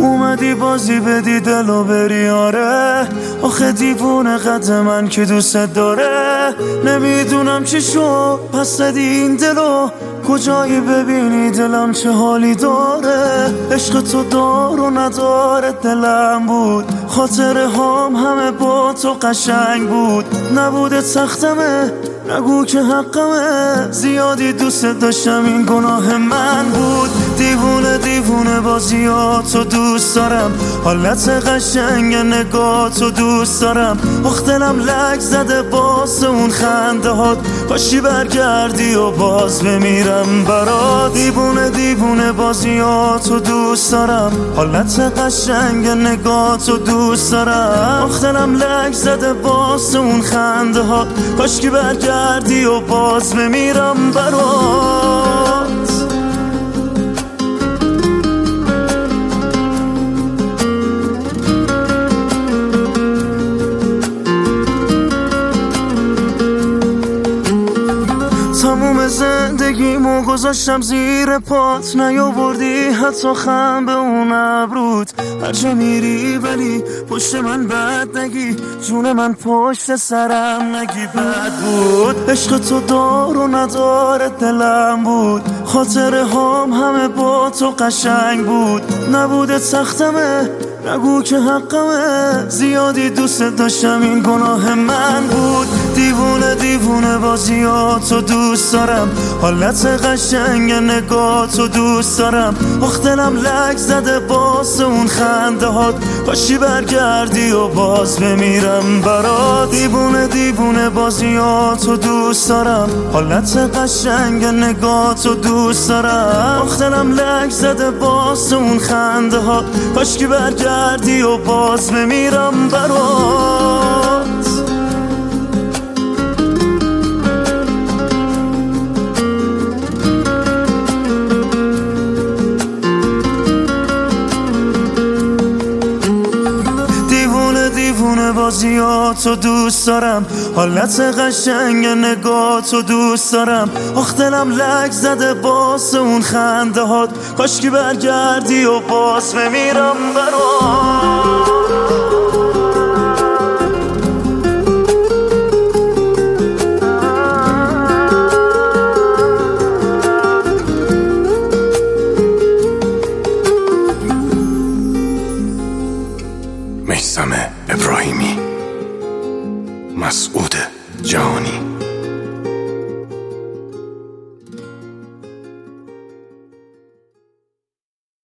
اومدی بازی بدی دلو بری آره، آخه دیوونه قد من که دوست داره. نمیدونم چی شد پس زدی این دلو، کجایی ببینی دلم چه حالی داره. عشق تو دار و نداره دلم بود، خاطره هام همه با تو قشنگ بود. نبوده سختمه نگو که حقمه، زیادی دوست داشتم این گناه من بود. دیوونه دیوونه بازیاتو دوست دارم، حالت قشنگ نگاتو دوست دارم. آخ دلم لک زده باز اون خنده هات، کاشی برگردی و باز بمیرم برات. دیوونه دیوونه بازیاتو دوست دارم، حالت قشنگ نگاتو دوست دارم. آخ دلم لک زده باز اون خنده هات، کاشکی برگردی و باز بمیرم برات. تموم زندگیمو گذاشتم زیر پات، نیاوردی حتی خم به اون ابروت. هرچه میری ولی پشت من بد نگی، جون من پشت سرم نگی بد بود. عشق تو دار و نداره دلم بود، خاطره هام همه با تو قشنگ بود. نبوده سختمه نگو که حقمه، زیادی دوست داشتم این گناه من بود. دیوونه دیوونه بازیاتو دوست دارم، حالت قشنگ نگاتو دوست دارم. آخ دلم لک زده باز اون خنده هات، کاشی برگردی و باز بمیرم برات. دیوونه دیوونه بازیاتو دوست دارم، حالت قشنگ نگاتو دوست دارم. آخ دلم لک زده باز اون خنده هات، کاشکی برگردی و باز بمیرم برات. دیوونه بازیاتو دوست دارم، حالت قشنگ نگاتو دوست دارم. آخ دلم لک زده باز اون خنده هات، کاشکی برگردی و باز بمیرم برات. میثم ابراهیمی، مسعود جهانی.